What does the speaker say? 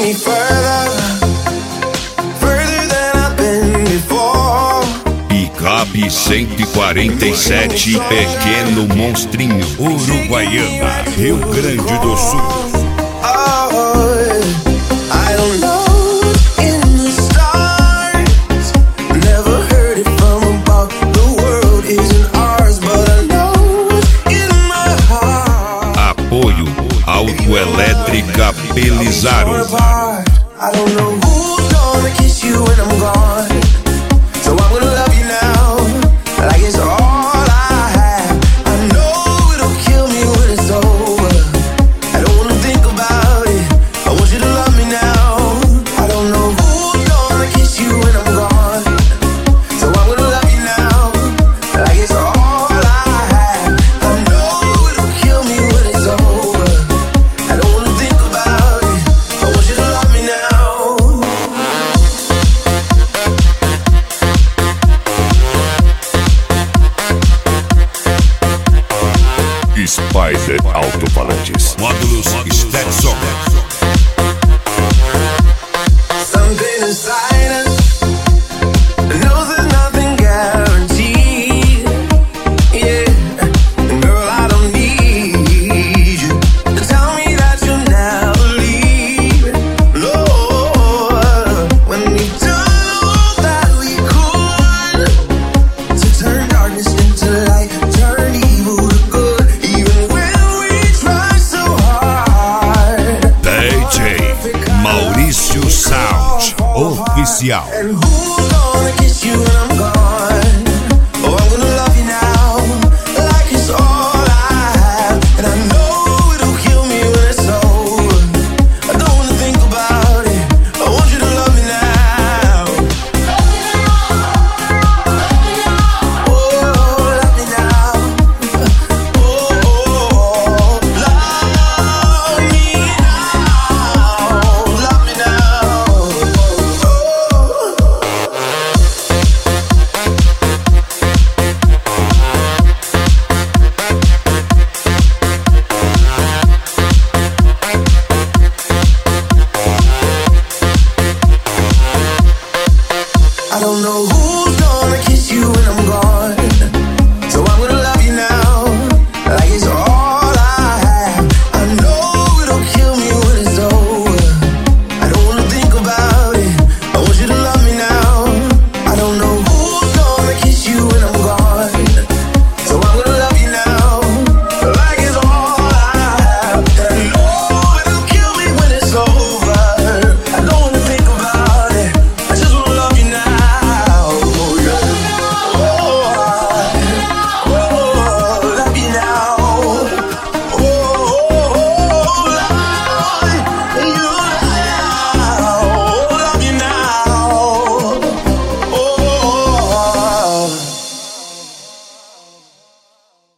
me further than I've been before. Picape 147, Pequeno Monstrinho, Uruguaiana, Rio Grande do Sul. I don't know in the stars, never heard it from above. The world isn't ours, but I know in my heart. Apoio Autoelétrica Pelizaro. I don't know who's gonna kiss you when I'm gone, so I'm gonna love you now, like it's all I have. I know it'll kill me when it's over. I don't wanna think about it, I want you to love me now. I don't know who's gonna kiss you when I'm gone, so I'm gonna love you now, like it's all I have. I know it'll kill me when it's over. I don't wanna think about it, I want you to love me now. Spider Alto-Falantes. Módulos Stetson. Something inside us knows there's nothing guaranteed. Yeah, and girl, I don't need you to tell me that you'll never leave. No, when we done all that we could to turn darkness into light, turn evil to good, even when we try so hard. DJ Maurício Sound Oficial. And who's gonna kiss you when I'm gone?